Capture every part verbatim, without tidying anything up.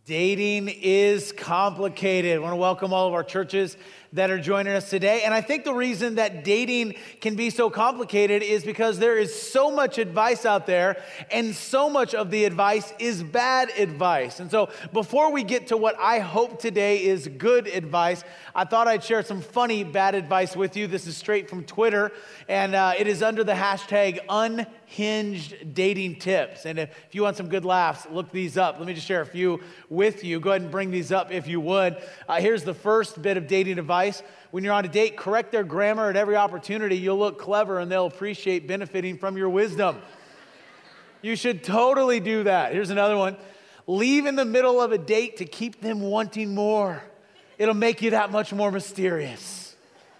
Dating is complicated. I want to welcome all of our churches that are joining us today. And I think the reason that dating can be so complicated is because there is so much advice out there, and so much of the advice is bad advice. And so before we get to what I hope today is good advice, I thought I'd share some funny bad advice with you. This is straight from Twitter, and uh, it is under the hashtag unhinged dating tips. And if, if you want some good laughs, look these up. Let me just share a few with you. Go ahead and bring these up if you would. Uh, here's the first bit of dating advice. When you're on a date, correct their grammar at every opportunity. You'll look clever and they'll appreciate benefiting from your wisdom. You should totally do that. Here's another one. Leave in the middle of a date to keep them wanting more. It'll make you that much more mysterious.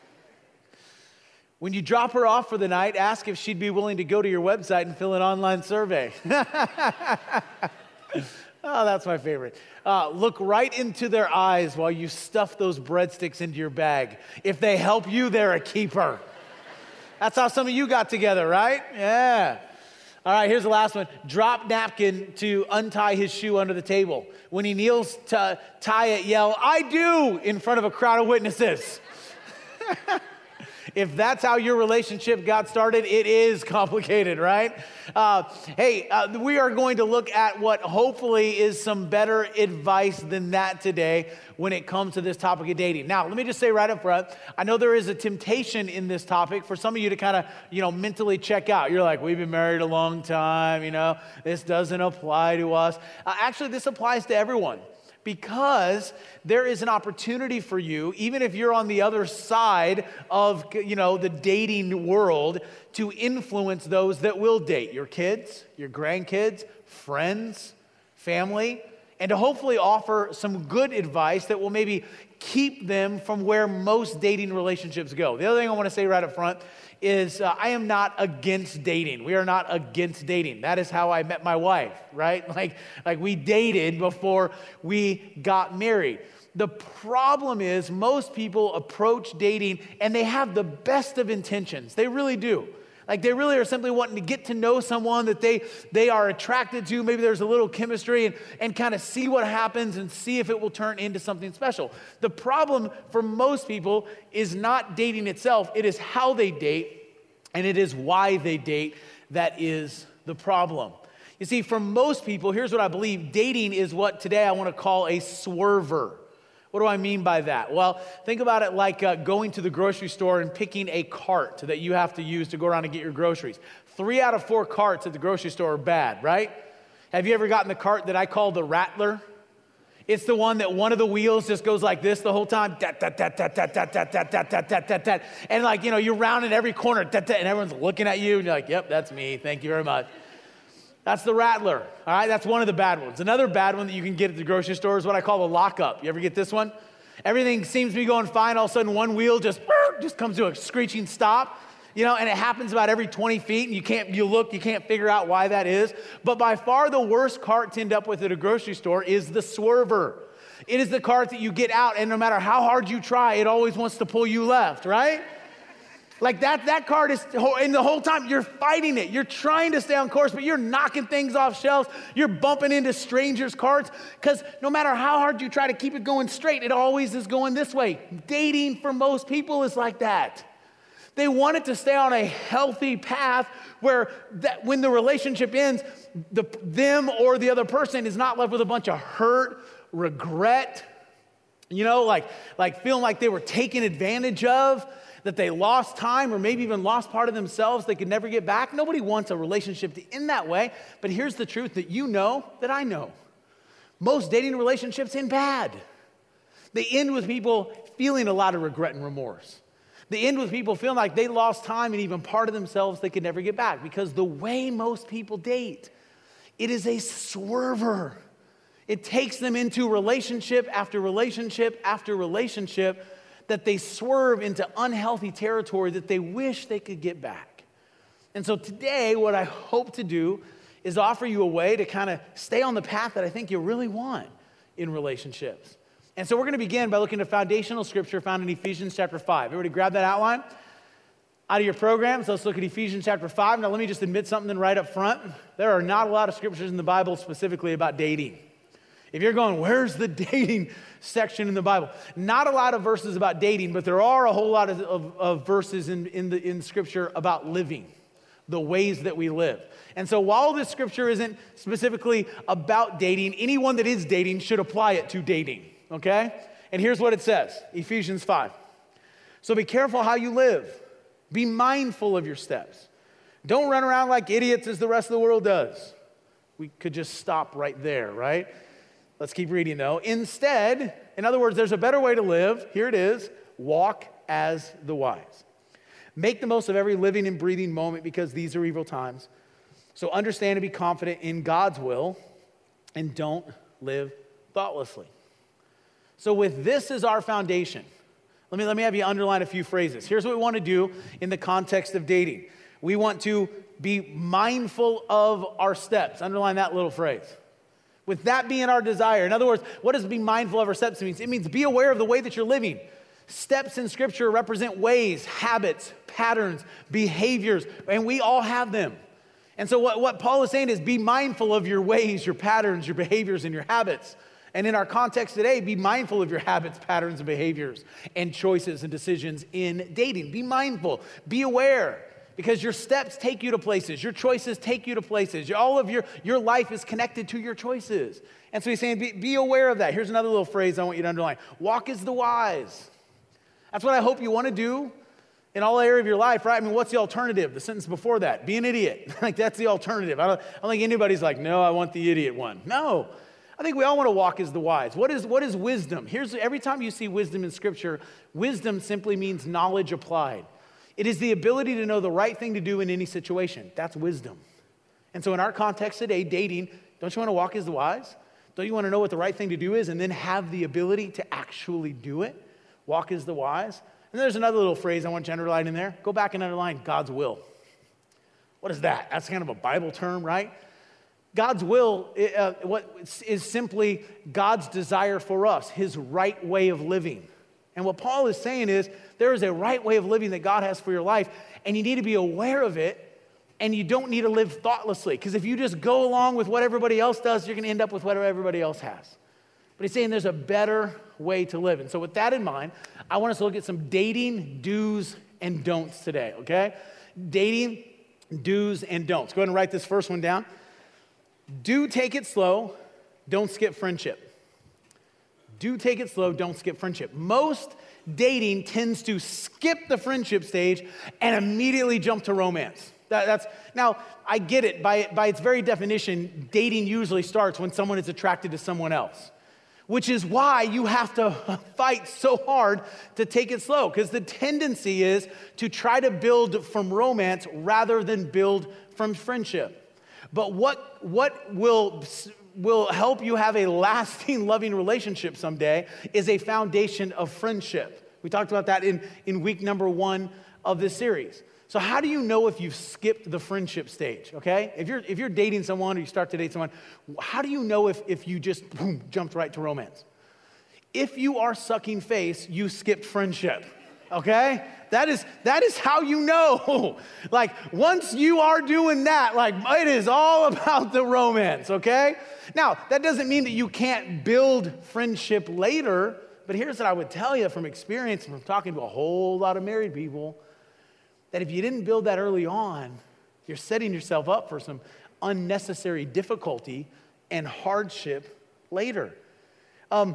When you drop her off for the night, ask if she'd be willing to go to your website and fill an online survey. Oh, that's my favorite. Uh, look right into their eyes while you stuff those breadsticks into your bag. If they help you, they're a keeper. That's how some of you got together, right? Yeah. All right, here's the last one. Drop napkin to untie his shoe under the table. When he kneels to tie it, yell, "I do," in front of a crowd of witnesses. If that's how your relationship got started, it is complicated, right? Uh, hey, uh, we are going to look at what hopefully is some better advice than that today when it comes to this topic of dating. Now, let me just say right up front, I know there is a temptation in this topic for some of you to kind of, you know, mentally check out. You're like, we've been married a long time, you know, this doesn't apply to us. Uh, actually, this applies to everyone. Because there is an opportunity for you, even if you're on the other side of, you know, the dating world, to influence those that will date, your kids, your grandkids, friends, family, and to hopefully offer some good advice that will maybe keep them from where most dating relationships go. The other thing I want to say right up front is uh, I am not against dating. We are not against dating. That is how I met my wife, right? Like, like we dated before we got married. The problem is most people approach dating and they have the best of intentions. They really do. Like they really are simply wanting to get to know someone that they, they are attracted to. Maybe there's a little chemistry and, and kind of see what happens and see if it will turn into something special. The problem for most people is not dating itself. It is how they date, and it is why they date that is the problem. You see, for most people, here's what I believe. Dating is what today I want to call a swerver. What do I mean by that? Well, think about it like uh, going to the grocery store and picking a cart that you have to use to go around and get your groceries. Three out of four carts at the grocery store are bad, right? Have you ever gotten the cart that I call the rattler? It's the one that one of the wheels just goes like this the whole time. Dat, dat, dat, dat, dat, dat, dat, dat, dat, dat, dat, dat, dat. And like, you know, you're rounding every corner, dat, dat, and everyone's looking at you, and you're like, yep, that's me. Thank you very much. That's the rattler, all right? That's one of the bad ones. Another bad one that you can get at the grocery store is what I call the lockup. You ever get this one? Everything seems to be going fine. All of a sudden, one wheel just, just comes to a screeching stop, you know, and it happens about every twenty feet, and you can't, you look, you can't figure out why that is. But by far the worst cart to end up with at a grocery store is the swerver. It is the cart that you get out, and no matter how hard you try, it always wants to pull you left, right? Like that, that cart is, and the whole time you're fighting it. You're trying to stay on course, but you're knocking things off shelves. You're bumping into strangers' carts because no matter how hard you try to keep it going straight, it always is going this way. Dating for most people is like that. They want it to stay on a healthy path where that when the relationship ends, the, them or the other person is not left with a bunch of hurt, regret, you know, like, like feeling like they were taken advantage of, that they lost time or maybe even lost part of themselves they could never get back. Nobody wants a relationship to end that way. But here's the truth that you know that I know. Most dating relationships end bad. They end with people feeling a lot of regret and remorse. They end with people feeling like they lost time and even part of themselves they could never get back. Because the way most people date, it is a swerver. It takes them into relationship after relationship after relationship that they swerve into unhealthy territory that they wish they could get back. And so today, what I hope to do is offer you a way to kind of stay on the path that I think you really want in relationships. And so we're going to begin by looking at foundational scripture found in Ephesians chapter five. Everybody grab that outline out of your programs. Let's look at Ephesians chapter five. Now let me just admit something right up front. There are not a lot of scriptures in the Bible specifically about dating. If you're going, where's the dating section in the Bible? Not a lot of verses about dating, but there are a whole lot of, of, of verses in, in, the, in Scripture about living, the ways that we live. And so while this Scripture isn't specifically about dating, anyone that is dating should apply it to dating, okay? And here's what it says, Ephesians five. So be careful how you live. Be mindful of your steps. Don't run around like idiots as the rest of the world does. We could just stop right there, right? Let's keep reading though. Instead, in other words, there's a better way to live. Here it is. Walk as the wise. Make the most of every living and breathing moment because these are evil times. So understand and be confident in God's will and don't live thoughtlessly. So with this as our foundation, let me, let me have you underline a few phrases. Here's what we want to do in the context of dating. We want to be mindful of our steps. Underline that little phrase. With that being our desire. In other words, what does be mindful of our steps mean? It means be aware of the way that you're living. Steps in Scripture represent ways, habits, patterns, behaviors, and we all have them. And so what, what Paul is saying is be mindful of your ways, your patterns, your behaviors, and your habits. And in our context today, be mindful of your habits, patterns, and behaviors, and choices and decisions in dating. Be mindful, be aware. Because your steps take you to places. Your choices take you to places. All of your, your life is connected to your choices. And so he's saying, be, be aware of that. Here's another little phrase I want you to underline. Walk as the wise. That's what I hope you want to do in all area of your life, right? I mean, what's the alternative? The sentence before that, be an idiot. Like, that's the alternative. I don't, I don't think anybody's like, no, I want the idiot one. No. I think we all want to walk as the wise. What is, what is wisdom? Here's, every time you see wisdom in Scripture, wisdom simply means knowledge applied. It is the ability to know the right thing to do in any situation. That's wisdom. And so in our context today, dating, don't you want to walk as the wise? Don't you want to know what the right thing to do is and then have the ability to actually do it? Walk as the wise. And there's another little phrase I want you to underline in there. Go back and underline God's will. What is that? That's kind of a Bible term, right? God's will uh, what is simply God's desire for us, his right way of living. And what Paul is saying is there is a right way of living that God has for your life, and you need to be aware of it, and you don't need to live thoughtlessly. Because if you just go along with what everybody else does, you're going to end up with what everybody else has. But he's saying there's a better way to live. And so with that in mind, I want us to look at some dating do's and don'ts today, okay? Dating do's and don'ts. Go ahead and write this first one down. Do take it slow. Don't skip friendship. Do take it slow, don't skip friendship. Most dating tends to skip the friendship stage and immediately jump to romance. That, that's now, I get it. By, by its very definition, dating usually starts when someone is attracted to someone else, which is why you have to fight so hard to take it slow, because the tendency is to try to build from romance rather than build from friendship. But what, what will... will help you have a lasting, loving relationship someday is a foundation of friendship. We talked about that in, in week number one of this series. So how do you know if you've skipped the friendship stage, okay? If you're, if you're dating someone or you start to date someone, how do you know if, if you just boom, jumped right to romance? If you are sucking face, you skipped friendship, okay? That is, that is how you know. Like, once you are doing that, like, it is all about the romance, okay? Now, that doesn't mean that you can't build friendship later, but here's what I would tell you from experience and from talking to a whole lot of married people, that if you didn't build that early on, you're setting yourself up for some unnecessary difficulty and hardship later. Um,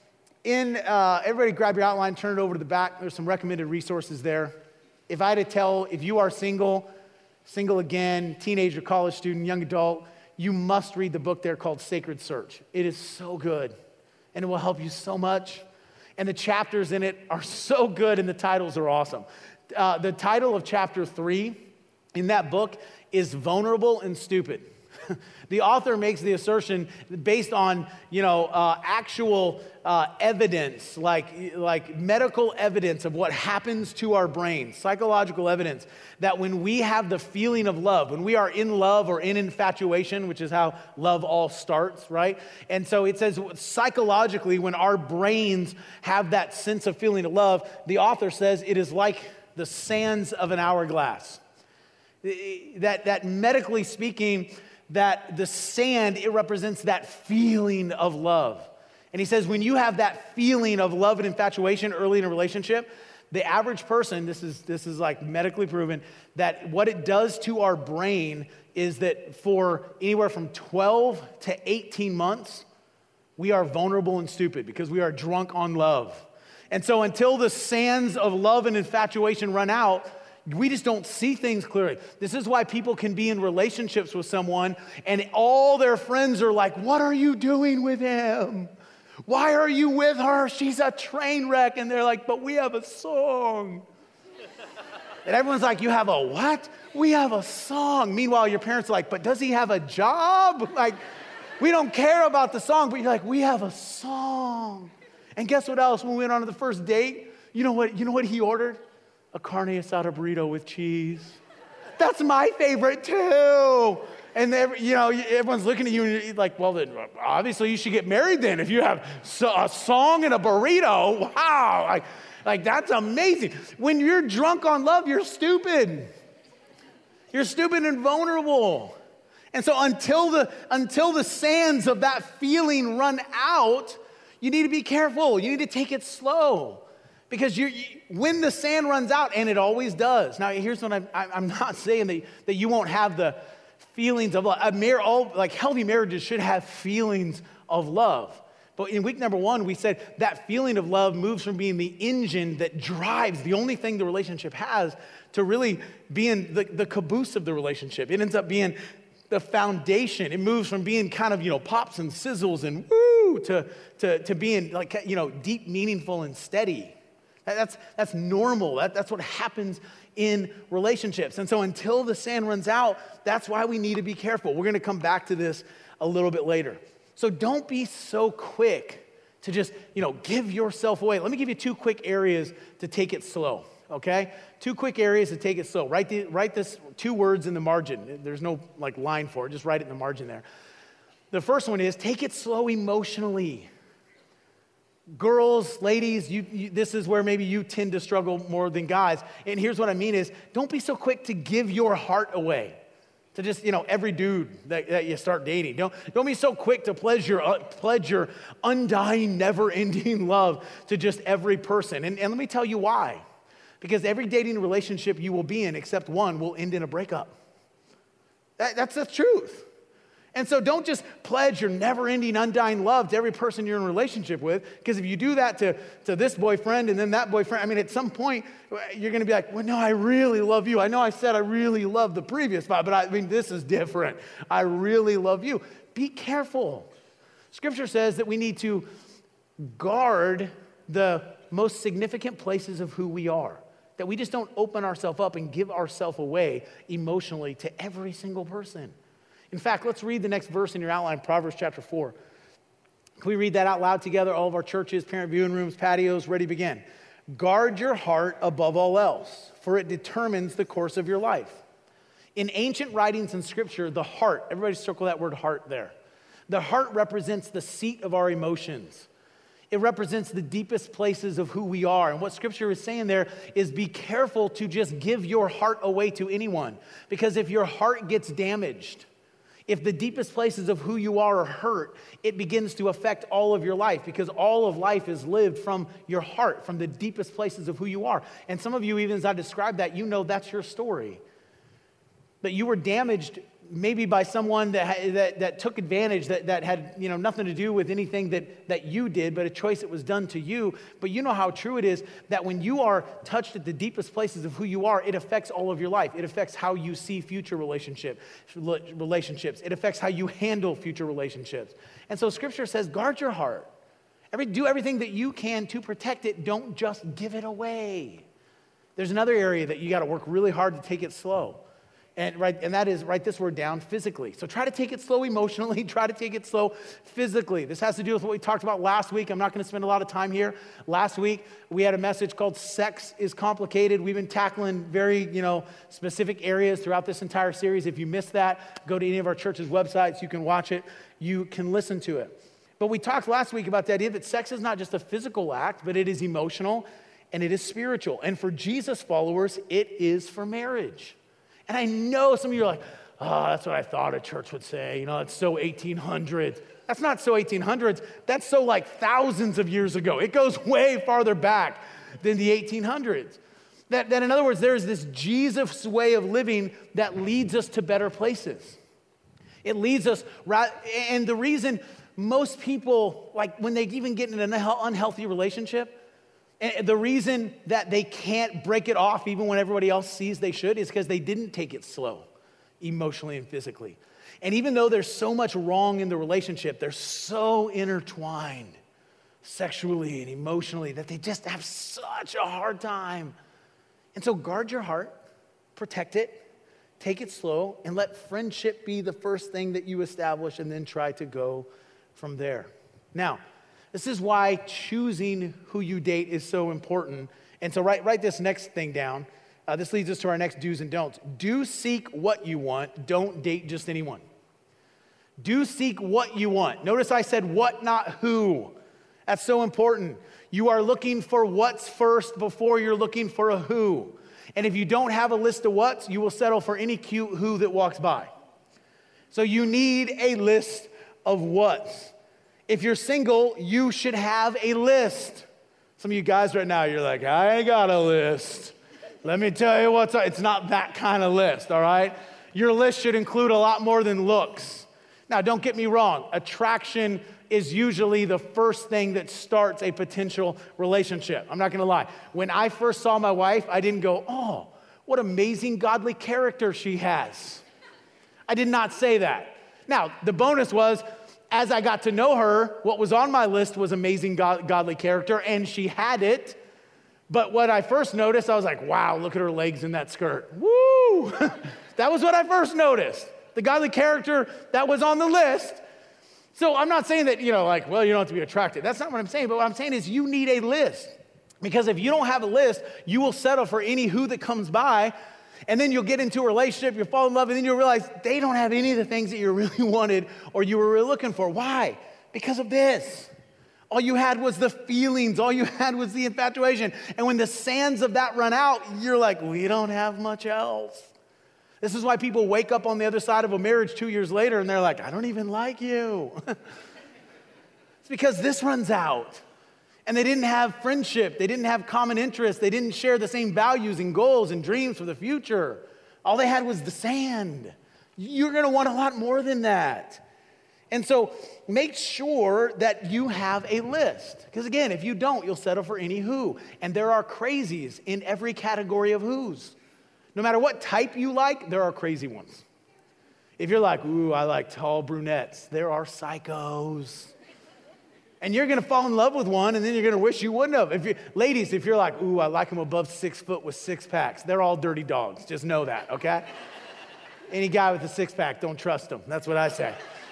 In, uh, everybody grab your outline, turn it over to the back. There's some recommended resources there. If I had to tell, if you are single, single again, teenager, college student, young adult, you must read the book there called Sacred Search. It is so good, and it will help you so much. And the chapters in it are so good, and the titles are awesome. Uh, the title of chapter three in that book is Vulnerable and Stupid. The author makes the assertion based on, you know, uh, actual uh, evidence, like, like medical evidence of what happens to our brains, psychological evidence, that when we have the feeling of love, when we are in love or in infatuation, which is how love all starts, right? And so it says psychologically, when our brains have that sense of feeling of love, the author says it is like the sands of an hourglass. That, that medically speaking, that the sand, it represents that feeling of love. And he says, when you have that feeling of love and infatuation early in a relationship, the average person, this is this is like medically proven, that what it does to our brain is that for anywhere from twelve to eighteen months, we are vulnerable and stupid because we are drunk on love. And so until the sands of love and infatuation run out, we just don't see things clearly. This is why people can be in relationships with someone and all their friends are like, what are you doing with him? Why are you with her? She's a train wreck. And they're like, but we have a song. And everyone's like, you have a what? We have a song. Meanwhile, your parents are like, but does he have a job? Like, we don't care about the song, but you're like, we have a song. And guess what else? When we went on to the first date, you know what, you know what he ordered? A carne asada burrito with cheese. That's my favorite too. And every, you know, everyone's looking at you and you're like, well, then obviously you should get married then. If you have a song and a burrito, wow. Like, like that's amazing. When you're drunk on love, you're stupid. You're stupid and vulnerable. And so until the, until the sands of that feeling run out, you need to be careful. You need to take it slow. Because you, when the sand runs out, and it always does. Now, here's what I'm, I'm not saying that, that you won't have the feelings of love. A mar- all, like healthy marriages should have feelings of love. But in week number one, we said that feeling of love moves from being the engine that drives the only thing the relationship has to really being the, the caboose of the relationship. It ends up being the foundation. It moves from being kind of, you know, pops and sizzles and woo to, to, to being like, you know, deep, meaningful, and steady. That's, that's normal. That, that's what happens in relationships. And so until the sand runs out, that's why we need to be careful. We're going to come back to this a little bit later. So don't be so quick to just, you know, give yourself away. Let me give you two quick areas to take it slow, okay? Two quick areas to take it slow. Write, the, write this two words in the margin. There's no like line for it. Just write it in the margin there. The first one is take it slow emotionally. Girls, ladies, you, you, this is where maybe you tend to struggle more than guys. And here's what I mean is, don't be so quick to give your heart away to just, you know, every dude that, that you start dating. Don't, don't be so quick to pledge your, uh, pledge your undying, never-ending love to just every person. And, and let me tell you why. Because every dating relationship you will be in, except one, will end in a breakup. That, that's the truth. And so don't just pledge your never-ending, undying love to every person you're in a relationship with, because if you do that to, to this boyfriend and then that boyfriend, I mean, at some point, you're going to be like, well, no, I really love you. I know I said I really love the previous guy, but I mean, this is different. I really love you. Be careful. Scripture says that we need to guard the most significant places of who we are, that we just don't open ourselves up and give ourselves away emotionally to every single person. In fact, let's read the next verse in your outline, Proverbs chapter four. Can we read that out loud together? All of our churches, parent viewing rooms, patios, ready, begin. Guard your heart above all else, for it determines the course of your life. In ancient writings in Scripture, the heart, everybody circle that word heart there. The heart represents the seat of our emotions. It represents the deepest places of who we are. And what Scripture is saying there is be careful to just give your heart away to anyone. Because if your heart gets damaged, if the deepest places of who you are are hurt, it begins to affect all of your life, because all of life is lived from your heart, from the deepest places of who you are. And some of you, even as I described that, you know that's your story. That you were damaged maybe by someone that, that, that took advantage, that, that had, you know, nothing to do with anything that, that you did, but a choice that was done to you. But you know how true it is that when you are touched at the deepest places of who you are, it affects all of your life. It affects how you see future relationship, relationships. It affects how you handle future relationships. And so Scripture says, guard your heart. Every, do everything that you can to protect it. Don't just give it away. There's another area that you got to work really hard to take it slow. And, right, and that is, write this word down, physically. So try to take it slow emotionally. Try to take it slow physically. This has to do with what we talked about last week. I'm not going to spend a lot of time here. Last week, we had a message called Sex is Complicated. We've been tackling very, you know, specific areas throughout this entire series. If you missed that, go to any of our church's websites. You can watch it. You can listen to it. But we talked last week about the idea that sex is not just a physical act, but it is emotional and it is spiritual. And for Jesus followers, it is for marriage. And I know some of you are like, oh, that's what I thought a church would say. You know, it's so eighteen hundreds. That's not so eighteen hundreds. That's so like thousands of years ago. It goes way farther back than the eighteen hundreds. That, that in other words, there's this Jesus way of living that leads us to better places. It leads us, and the reason most people, like when they even get in an unhealthy relationship, and the reason that they can't break it off even when everybody else sees they should is because they didn't take it slow, emotionally and physically. And even though there's so much wrong in the relationship, they're so intertwined sexually and emotionally that they just have such a hard time. And so guard your heart, protect it, take it slow, and let friendship be the first thing that you establish and then try to go from there. Now, this is why choosing who you date is so important. And so write, write this next thing down. Uh, this leads us to our next do's and don'ts. Do seek what you want. Don't date just anyone. Do seek what you want. Notice I said what, not who. That's so important. You are looking for what's first before you're looking for a who. And if you don't have a list of what's, you will settle for any cute who that walks by. So you need a list of what's. If you're single, you should have a list. Some of you guys right now, you're like, I ain't got a list. Let me tell you what's, it's not that kind of list, all right? Your list should include a lot more than looks. Now, don't get me wrong. Attraction is usually the first thing that starts a potential relationship. I'm not gonna lie. When I first saw my wife, I didn't go, oh, what amazing godly character she has. I did not say that. Now, the bonus was, as I got to know her, what was on my list was amazing God, godly character, and she had it. But what I first noticed, I was like, wow, look at her legs in that skirt. Woo! That was what I first noticed. The godly character that was on the list. So I'm not saying that, you know, like, well, you don't have to be attracted. That's not what I'm saying. But what I'm saying is you need a list. Because if you don't have a list, you will settle for any who that comes by. And then you'll get into a relationship, you'll fall in love, and then you'll realize they don't have any of the things that you really wanted or you were really looking for. Why? Because of this. All you had was the feelings. All you had was the infatuation. And when the sands of that run out, you're like, we don't have much else. This is why people wake up on the other side of a marriage two years later and they're like, I don't even like you. It's because this runs out. And they didn't have friendship. They didn't have common interests. They didn't share the same values and goals and dreams for the future. All they had was the sand. You're going to want a lot more than that. And so make sure that you have a list. Because again, if you don't, you'll settle for any who. And there are crazies in every category of who's. No matter what type you like, there are crazy ones. If you're like, ooh, I like tall brunettes, there are psychos. And you're going to fall in love with one, and then you're going to wish you wouldn't have. If you, ladies, if you're like, ooh, I like them above six foot with six packs, they're all dirty dogs. Just know that, okay? Any guy with a six pack, don't trust him. That's what I say.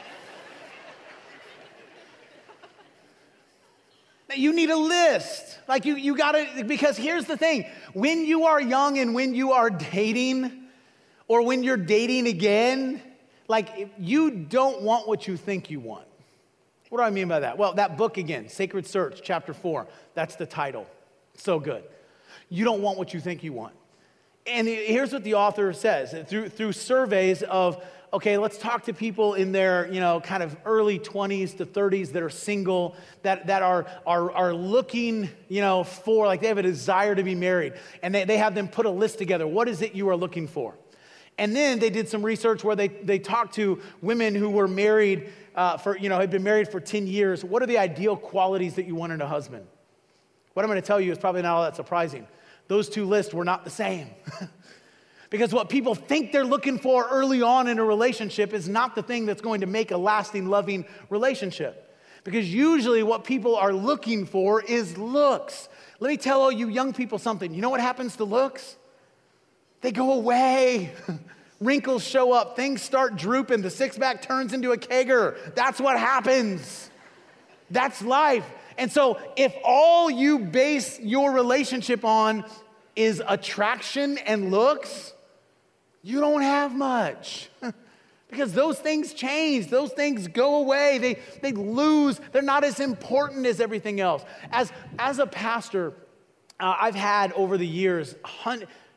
You need a list. Like you, you got to, because here's the thing. When you are young and when you are dating, or when you're dating again, like you don't want what you think you want. What do I mean by that? Well, that book again, Sacred Search, chapter four, that's the title. So good. You don't want what you think you want. And here's what the author says. Through, through surveys of, okay, let's talk to people in their, you know, kind of early twenties to thirties that are single, that, that are, are, are looking, you know, for, like they have a desire to be married. And they, they have them put a list together. What is it you are looking for? And then they did some research where they, they talked to women who were married uh, for, you know, had been married for ten years. What are the ideal qualities that you want in a husband? What I'm going to tell you is probably not all that surprising. Those two lists were not the same. Because what people think they're looking for early on in a relationship is not the thing that's going to make a lasting, loving relationship. Because usually what people are looking for is looks. Let me tell all you young people something. You know what happens to looks? They go away. Wrinkles show up. Things start drooping. The six-pack turns into a kegger. That's what happens. That's life. And so if all you base your relationship on is attraction and looks, you don't have much. Because those things change. Those things go away. They, they lose. They're not as important as everything else. As, as a pastor, uh, I've had over the years, hun-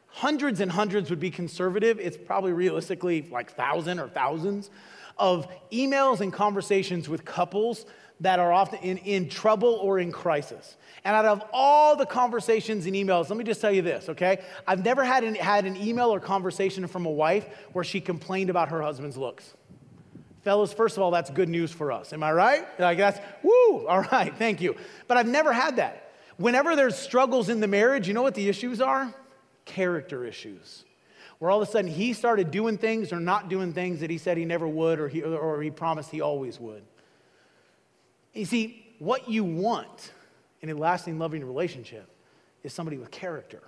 hundreds and hundreds would be conservative. It's probably realistically like thousand or thousands of emails and conversations with couples that are often in, in trouble or in crisis. And out of all the conversations and emails, let me just tell you this, okay? I've never had an, had an email or conversation from a wife where she complained about her husband's looks. Fellas, first of all, that's good news for us. Am I right? Like that's, woo, all right, thank you. But I've never had that. Whenever there's struggles in the marriage, you know what the issues are? Character issues. Where all of a sudden he started doing things or not doing things that he said he never would or he, or he promised he always would. You see, what you want in a lasting, loving relationship is somebody with character.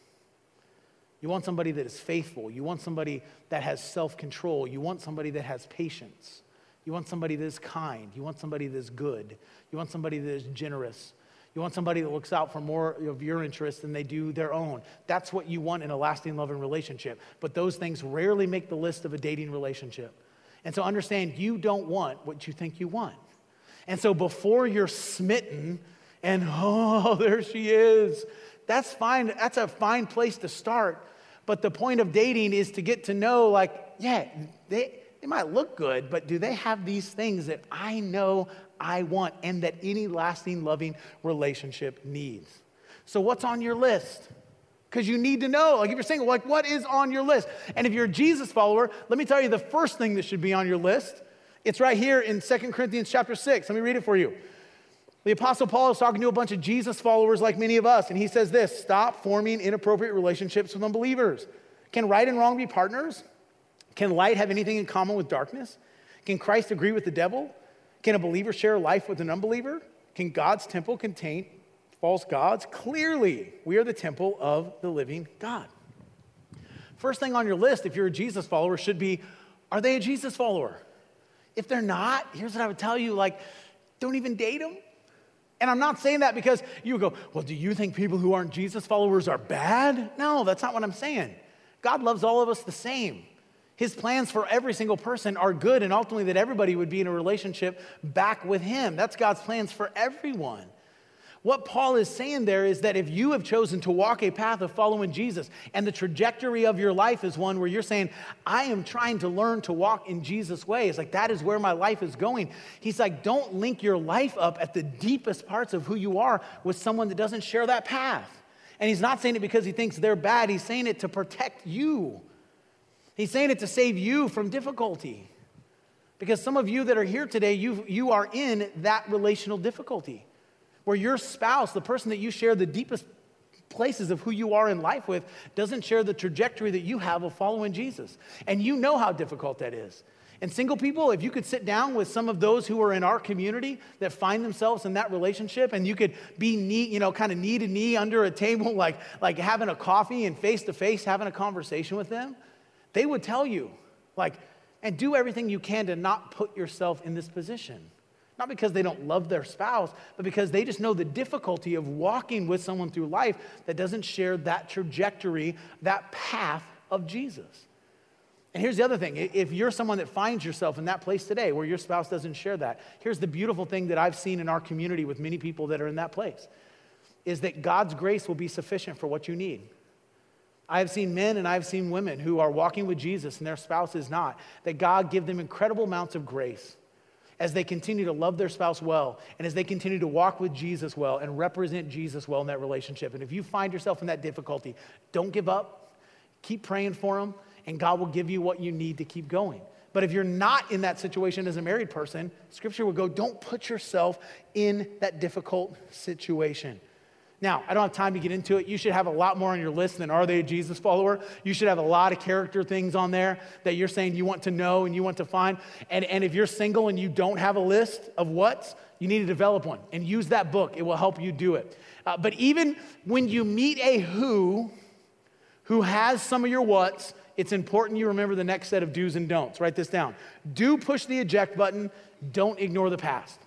You want somebody that is faithful. You want somebody that has self-control. You want somebody that has patience. You want somebody that is kind. You want somebody that is good. You want somebody that is generous. You want somebody that looks out for more of your interests than they do their own. That's what you want in a lasting, loving relationship. But those things rarely make the list of a dating relationship. And so understand, you don't want what you think you want. And so before you're smitten and, oh, there she is, that's fine. That's a fine place to start. But the point of dating is to get to know, like, yeah, they, they might look good, but do they have these things that I know I want and that any lasting, loving relationship needs? So what's on your list? Because you need to know. Like if you're single, like what is on your list? And if you're a Jesus follower, let me tell you the first thing that should be on your list. It's right here in Second Corinthians chapter six. Let me read it for you. The Apostle Paul is talking to a bunch of Jesus followers like many of us, and he says this: stop forming inappropriate relationships with unbelievers. Can right and wrong be partners? Can light have anything in common with darkness? Can Christ agree with the devil? Can a believer share life with an unbeliever? Can God's temple contain false gods? Clearly, we are the temple of the living God. First thing on your list, if you're a Jesus follower, should be, are they a Jesus follower? If they're not, here's what I would tell you, like, don't even date them. And I'm not saying that because you go, well, do you think people who aren't Jesus followers are bad? No, that's not what I'm saying. God loves all of us the same. His plans for every single person are good, and ultimately that everybody would be in a relationship back with him. That's God's plans for everyone. What Paul is saying there is that if you have chosen to walk a path of following Jesus, and the trajectory of your life is one where you're saying, I am trying to learn to walk in Jesus' ways, like that is where my life is going. He's like, don't link your life up at the deepest parts of who you are with someone that doesn't share that path. And he's not saying it because he thinks they're bad. He's saying it to protect you. He's saying it to save you from difficulty. Because some of you that are here today, you, you are in that relational difficulty where your spouse, the person that you share the deepest places of who you are in life with, doesn't share the trajectory that you have of following Jesus. And you know how difficult that is. And single people, if you could sit down with some of those who are in our community that find themselves in that relationship, and you could be knee, you know, kind of knee to knee under a table, like, like having a coffee and face to face having a conversation with them, they would tell you, like, and do everything you can to not put yourself in this position. Not because they don't love their spouse, but because they just know the difficulty of walking with someone through life that doesn't share that trajectory, that path of Jesus. And here's the other thing. If you're someone that finds yourself in that place today where your spouse doesn't share that, here's the beautiful thing that I've seen in our community with many people that are in that place, is that God's grace will be sufficient for what you need. I've seen men and I've seen women who are walking with Jesus and their spouse is not, that God give them incredible amounts of grace as they continue to love their spouse well, and as they continue to walk with Jesus well and represent Jesus well in that relationship. And if you find yourself in that difficulty, don't give up. Keep praying for them, and God will give you what you need to keep going. But if you're not in that situation as a married person, Scripture would go, don't put yourself in that difficult situation. Now, I don't have time to get into it. You should have a lot more on your list than are they a Jesus follower. You should have a lot of character things on there that you're saying you want to know and you want to find. And, and if you're single and you don't have a list of what's, you need to develop one and use that book. It will help you do it. Uh, but even when you meet a who, who has some of your what's, it's important you remember the next set of do's and don'ts. Write this down. Do push the eject button. Don't ignore the past.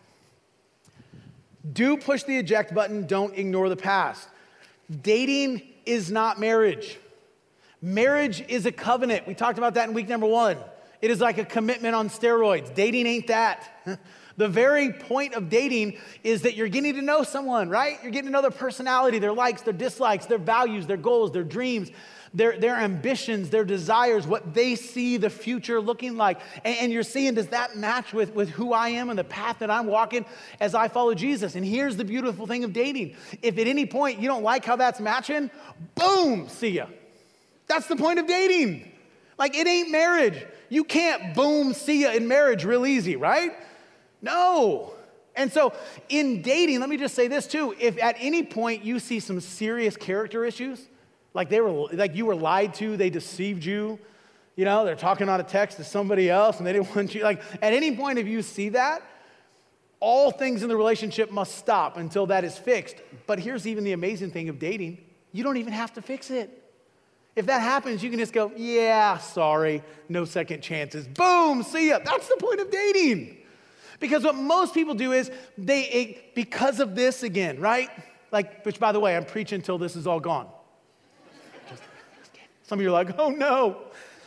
Do push the eject button. Don't ignore the past. Dating is not marriage. Marriage is a covenant. We talked about that in week number one. It is like a commitment on steroids. Dating ain't that. The very point of dating is that you're getting to know someone, right? You're getting to know their personality, their likes, their dislikes, their values, their goals, their dreams, their, their ambitions, their desires, what they see the future looking like. And, and you're seeing, does that match with, with who I am and the path that I'm walking as I follow Jesus? And here's the beautiful thing of dating. If at any point you don't like how that's matching, boom, see ya. That's the point of dating. Like, it ain't marriage. You can't boom, see ya in marriage real easy, right? No. And so in dating, let me just say this too. If at any point you see some serious character issues, like they were, like you were lied to, they deceived you, you know, they're talking on a text to somebody else and they didn't want you, like at any point if you see that, all things in the relationship must stop until that is fixed. But here's even the amazing thing of dating. You don't even have to fix it. If that happens, you can just go, yeah, sorry, no second chances. Boom, see ya. That's the point of dating. Because what most people do is they, because of this again, right? Like, which by the way, I'm preaching until this is all gone. Just, some of you are like, oh no.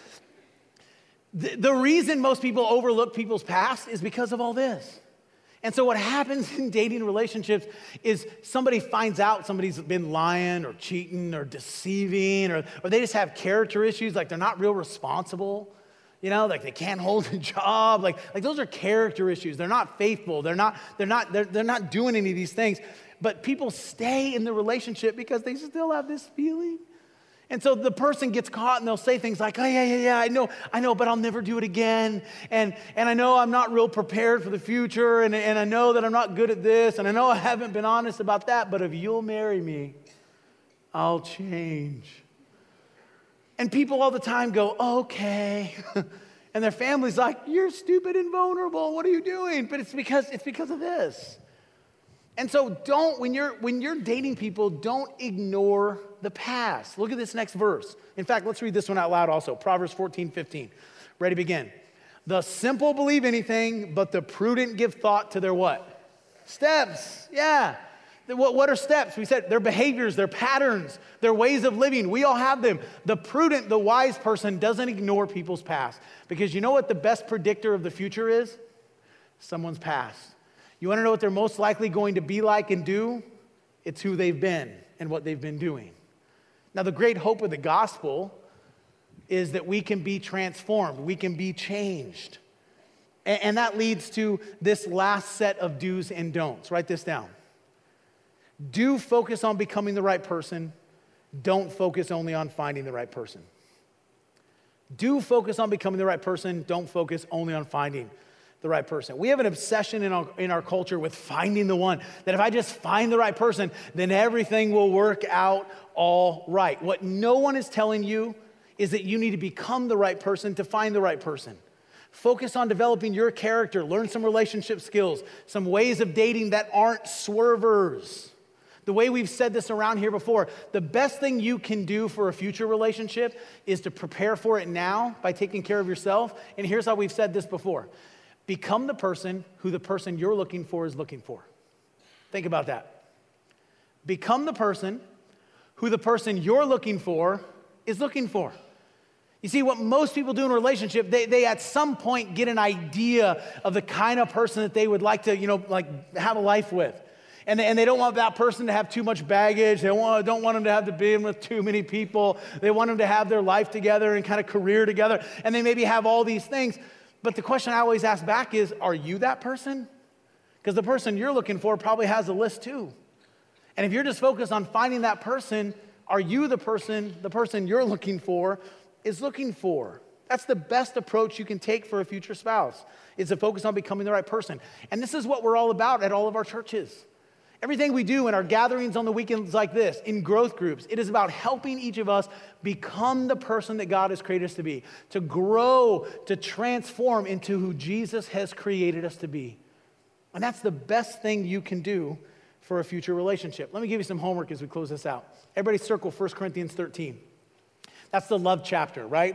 The, the reason most people overlook people's past is because of all this. And so what happens in dating relationships is somebody finds out somebody's been lying or cheating or deceiving, or, or they just have character issues, like they're not real responsible. You know, like they can't hold a job. Like, like those are character issues. They're not faithful. They're not, they're not, they're, they're not doing any of these things. But people stay in the relationship because they still have this feeling. And so the person gets caught and they'll say things like, oh yeah, yeah, yeah, I know, I know, but I'll never do it again. And, and I know I'm not real prepared for the future. And, and I know that I'm not good at this. And I know I haven't been honest about that. But if you'll marry me, I'll change. And people all the time go, okay. And their family's like, you're stupid and vulnerable. What are you doing? But it's because it's because of this. And so don't, when you're when you're dating people, don't ignore the past. Look at this next verse. In fact, let's read this one out loud also. Proverbs fourteen fifteen. Ready, begin. The simple believe anything, but the prudent give thought to their what? Steps. Yeah. What, what are steps? We said their behaviors, their patterns, their ways of living. We all have them. The prudent, the wise person doesn't ignore people's past. Because you know what the best predictor of the future is? Someone's past. You want to know what they're most likely going to be like and do? It's who they've been and what they've been doing. Now, the great hope of the gospel is that we can be transformed. We can be changed. And, and that leads to this last set of do's and don'ts. Write this down. Do focus on becoming the right person. Don't focus only on finding the right person. Do focus on becoming the right person. Don't focus only on finding the right person. We have an obsession in our, in our culture with finding the one, that if I just find the right person, then everything will work out all right. What no one is telling you is that you need to become the right person to find the right person. Focus on developing your character. Learn some relationship skills, some ways of dating that aren't swervers. The way we've said this around here before, the best thing you can do for a future relationship is to prepare for it now by taking care of yourself. And here's how we've said this before. Become the person who the person you're looking for is looking for. Think about that. Become the person who the person you're looking for is looking for. You see, what most people do in a relationship, they, they at some point get an idea of the kind of person that they would like to, you know, like have a life with. And they, and they don't want that person to have too much baggage. They want, don't want them to have to be in with too many people. They want them to have their life together and kind of career together. And they maybe have all these things. But the question I always ask back is, are you that person? Because the person you're looking for probably has a list too. And if you're just focused on finding that person, are you the person the person you're looking for is looking for? That's the best approach you can take for a future spouse, is to focus on becoming the right person. And this is what we're all about at all of our churches. Everything we do in our gatherings on the weekends like this, in growth groups, it is about helping each of us become the person that God has created us to be, to grow, to transform into who Jesus has created us to be. And that's the best thing you can do for a future relationship. Let me give you some homework as we close this out. Everybody circle First Corinthians thirteen. That's the love chapter, right?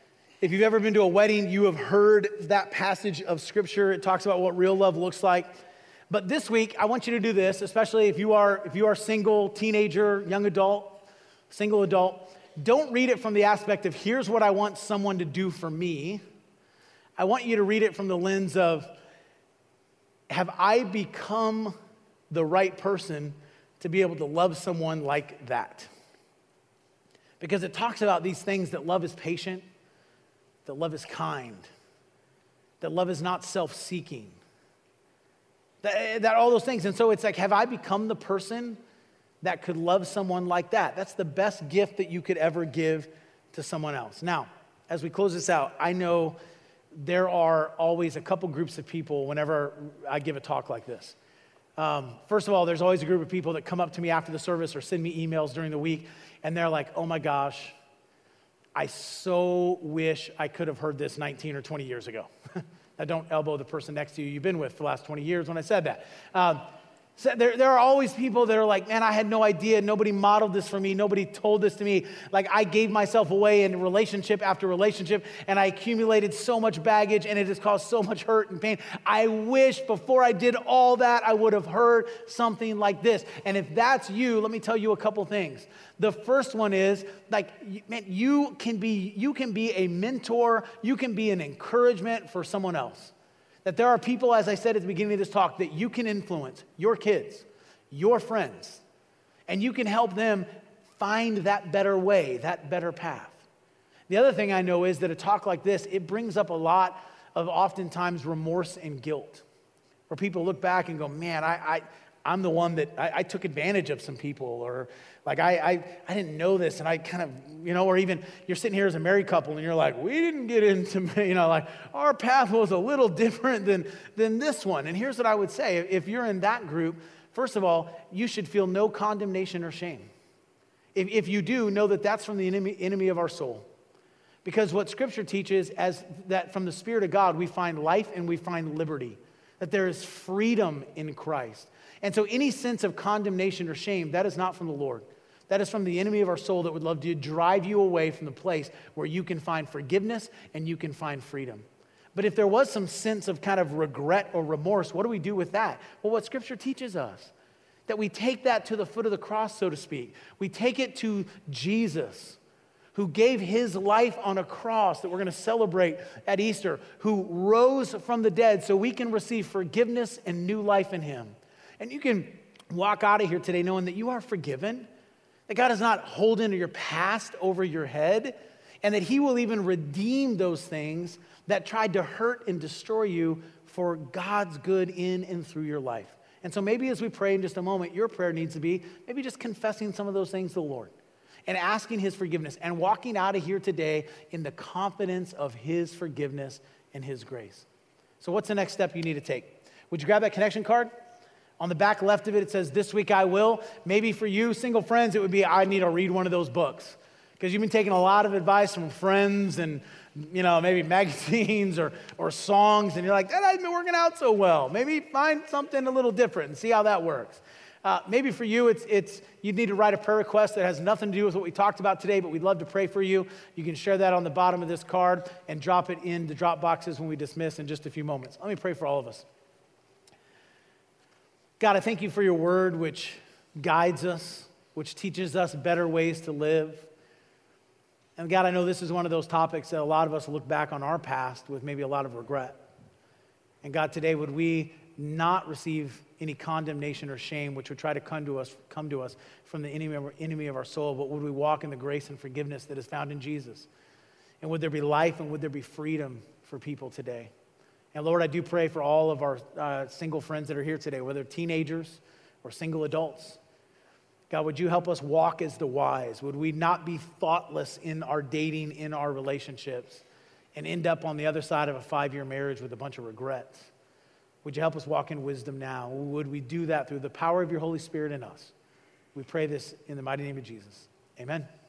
If you've ever been to a wedding, you have heard that passage of scripture. It talks about what real love looks like. But this week, I want you to do this, especially if you are if you are single, teenager, young adult, single adult. Don't read it from the aspect of, here's what I want someone to do for me. I want you to read it from the lens of, have I become the right person to be able to love someone like that? Because it talks about these things, that love is patient, that love is kind, that love is not self-seeking, that, that all those things. And so it's like, have I become the person that could love someone like that? That's the best gift that you could ever give to someone else. Now, as we close this out, I know there are always a couple groups of people whenever I give a talk like this. Um, first of all, there's always a group of people that come up to me after the service or send me emails during the week, and they're like, oh my gosh, I so wish I could have heard this nineteen or twenty years ago. Now, don't elbow the person next to you you've been with for the last twenty years when I said that. Um, So there, there are always people that are like, man, I had no idea. Nobody modeled this for me. Nobody told this to me. Like, I gave myself away in relationship after relationship, and I accumulated so much baggage, and it has caused so much hurt and pain. I wish before I did all that, I would have heard something like this. And if that's you, let me tell you a couple things. The first one is, like, man, you can be, you can be a mentor. You can be an encouragement for someone else. That there are people, as I said at the beginning of this talk, that you can influence, your kids, your friends, and you can help them find that better way, that better path. The other thing I know is that a talk like this, it brings up a lot of oftentimes remorse and guilt, where people look back and go, man, I, I, I'm the one that, I, I took advantage of some people, or like I, I, I didn't know this, and I kind of, you know, or even you're sitting here as a married couple, and you're like, we didn't get into, you know, like our path was a little different than, than this one. And here's what I would say. If you're in that group, first of all, you should feel no condemnation or shame. If, if you do, know that that's from the enemy, enemy of our soul. Because what Scripture teaches as that from the Spirit of God, we find life and we find liberty, that there is freedom in Christ. And so any sense of condemnation or shame, that is not from the Lord. That is from the enemy of our soul that would love to drive you away from the place where you can find forgiveness and you can find freedom. But if there was some sense of kind of regret or remorse, what do we do with that? Well, what Scripture teaches us, that we take that to the foot of the cross, so to speak. We take it to Jesus, who gave his life on a cross that we're going to celebrate at Easter, who rose from the dead so we can receive forgiveness and new life in him. And you can walk out of here today knowing that you are forgiven, that God is not holding your past over your head, and that he will even redeem those things that tried to hurt and destroy you for God's good in and through your life. And so maybe as we pray in just a moment, your prayer needs to be maybe just confessing some of those things to the Lord and asking his forgiveness and walking out of here today in the confidence of his forgiveness and his grace. So what's the next step you need to take? Would you grab that connection card? On the back left of it, it says, this week I will. Maybe for you, single friends, it would be, I need to read one of those books. Because you've been taking a lot of advice from friends and, you know, maybe magazines or, or songs, and you're like, that hasn't been working out so well. Maybe find something a little different and see how that works. Uh, maybe for you, it's it's you need to write a prayer request that has nothing to do with what we talked about today, but we'd love to pray for you. You can share that on the bottom of this card and drop it in the drop boxes when we dismiss in just a few moments. Let me pray for all of us. God, I thank you for your word, which guides us, which teaches us better ways to live. And God, I know this is one of those topics that a lot of us look back on our past with maybe a lot of regret. And God, today, would we not receive any condemnation or shame, which would try to come to us, come to us from the enemy of, our, enemy of our soul, but would we walk in the grace and forgiveness that is found in Jesus? And would there be life and would there be freedom for people today? And Lord, I do pray for all of our uh, single friends that are here today, whether teenagers or single adults. God, would you help us walk as the wise? Would we not be thoughtless in our dating, in our relationships, and end up on the other side of a five-year marriage with a bunch of regrets? Would you help us walk in wisdom now? Would we do that through the power of your Holy Spirit in us? We pray this in the mighty name of Jesus. Amen.